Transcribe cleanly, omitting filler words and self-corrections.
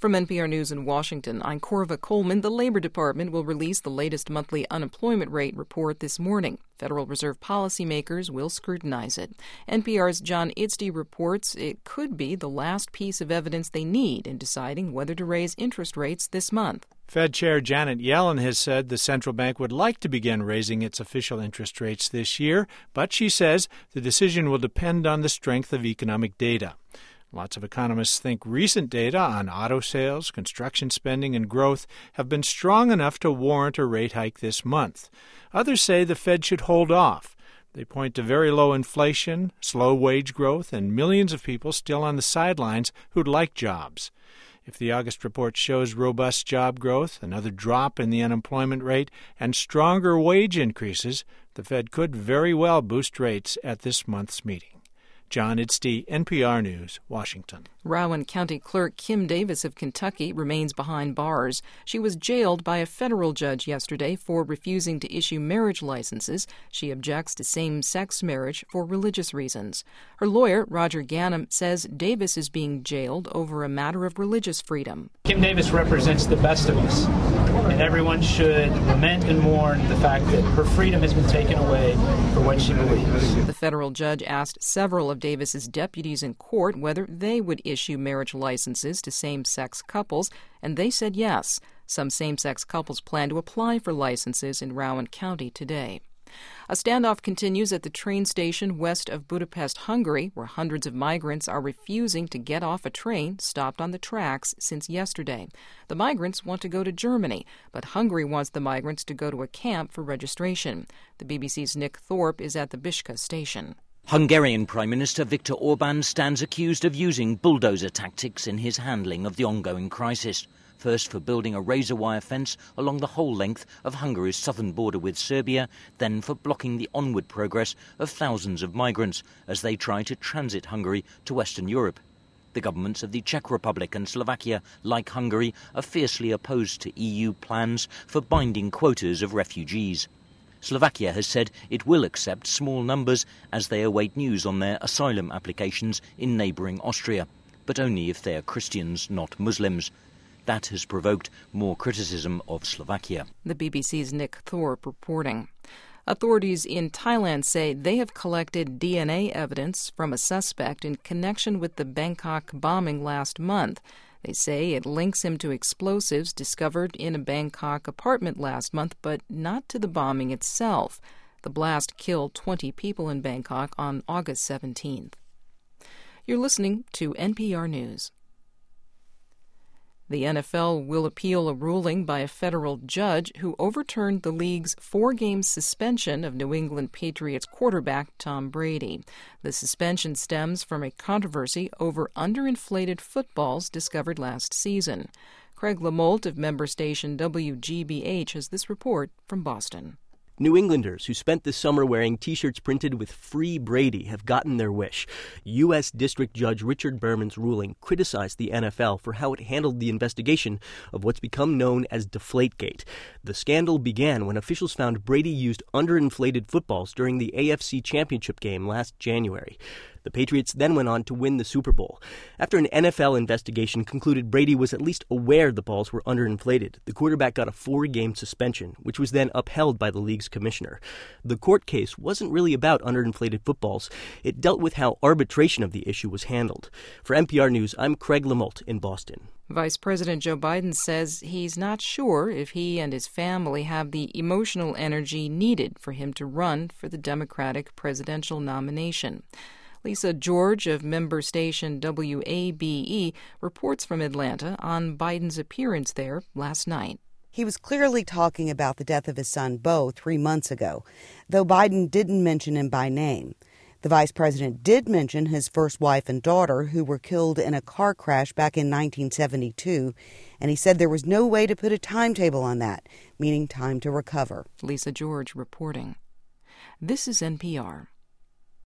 From NPR News in Washington, I'm Corva Coleman. The Labor Department will release the latest monthly unemployment rate report this morning. Federal Reserve policymakers will scrutinize it. NPR's John Idsty reports it could be the last piece of evidence they need in deciding whether to raise interest rates this month. Fed Chair Janet Yellen has said the central bank would like to begin raising its official interest rates this year, but she says the decision will depend on the strength of economic data. Lots of economists think recent data on auto sales, construction spending, and growth have been strong enough to warrant a rate hike this month. Others say the Fed should hold off. They point to very low inflation, slow wage growth, and millions of people still on the sidelines who'd like jobs. If the August report shows robust job growth, another drop in the unemployment rate, and stronger wage increases, the Fed could very well boost rates at this month's meeting. John Idsty, NPR News, Washington. Rowan County Clerk Kim Davis of Kentucky remains behind bars. She was jailed by a federal judge yesterday for refusing to issue marriage licenses. She objects to same-sex marriage for religious reasons. Her lawyer, Roger Ganem, says Davis is being jailed over a matter of religious freedom. Kim Davis represents the best of us, and everyone should lament and mourn the fact that her freedom has been taken away for what she believes. The federal judge asked several of Davis's deputies in court whether they would issue marriage licenses to same-sex couples, and they said yes. Some same-sex couples plan to apply for licenses in Rowan County today. A standoff continues at the train station west of Budapest, Hungary, where hundreds of migrants are refusing to get off a train stopped on the tracks since yesterday. The migrants want to go to Germany, but Hungary wants the migrants to go to a camp for registration. The BBC's Nick Thorpe is at the Bishka station. Hungarian Prime Minister Viktor Orban stands accused of using bulldozer tactics in his handling of the ongoing crisis. First for building a razor wire fence along the whole length of Hungary's southern border with Serbia, then for blocking the onward progress of thousands of migrants as they try to transit Hungary to Western Europe. The governments of the Czech Republic and Slovakia, like Hungary, are fiercely opposed to EU plans for binding quotas of refugees. Slovakia has said it will accept small numbers as they await news on their asylum applications in neighbouring Austria, but only if they are Christians, not Muslims. That has provoked more criticism of Slovakia. The BBC's Nick Thorpe reporting. Authorities in Thailand say they have collected DNA evidence from a suspect in connection with the Bangkok bombing last month. They say it links him to explosives discovered in a Bangkok apartment last month, but not to the bombing itself. The blast killed 20 people in Bangkok on August 17th. You're listening to NPR News. The NFL will appeal a ruling by a federal judge who overturned the league's 4-game suspension of New England Patriots quarterback Tom Brady. The suspension stems from a controversy over underinflated footballs discovered last season. Craig LaMolt of member station WGBH has this report from Boston. New Englanders who spent the summer wearing T-shirts printed with Free Brady have gotten their wish. U.S. District Judge Richard Berman's ruling criticized the NFL for how it handled the investigation of what's become known as Deflategate. The scandal began when officials found Brady used underinflated footballs during the AFC Championship game last January. The Patriots then went on to win the Super Bowl. After an NFL investigation concluded Brady was at least aware the balls were underinflated, the quarterback got a 4-game suspension, which was then upheld by the league's commissioner. The court case wasn't really about underinflated footballs. It dealt with how arbitration of the issue was handled. For NPR News, I'm Craig LaMolt in Boston. Vice President Joe Biden says he's not sure if he and his family have the emotional energy needed for him to run for the Democratic presidential nomination. Lisa George of member station WABE reports from Atlanta on Biden's appearance there last night. He was clearly talking about the death of his son, Beau, 3 months ago, though Biden didn't mention him by name. The vice president did mention his first wife and daughter, who were killed in a car crash back in 1972, and he said there was no way to put a timetable on that, meaning time to recover. Lisa George reporting. This is NPR.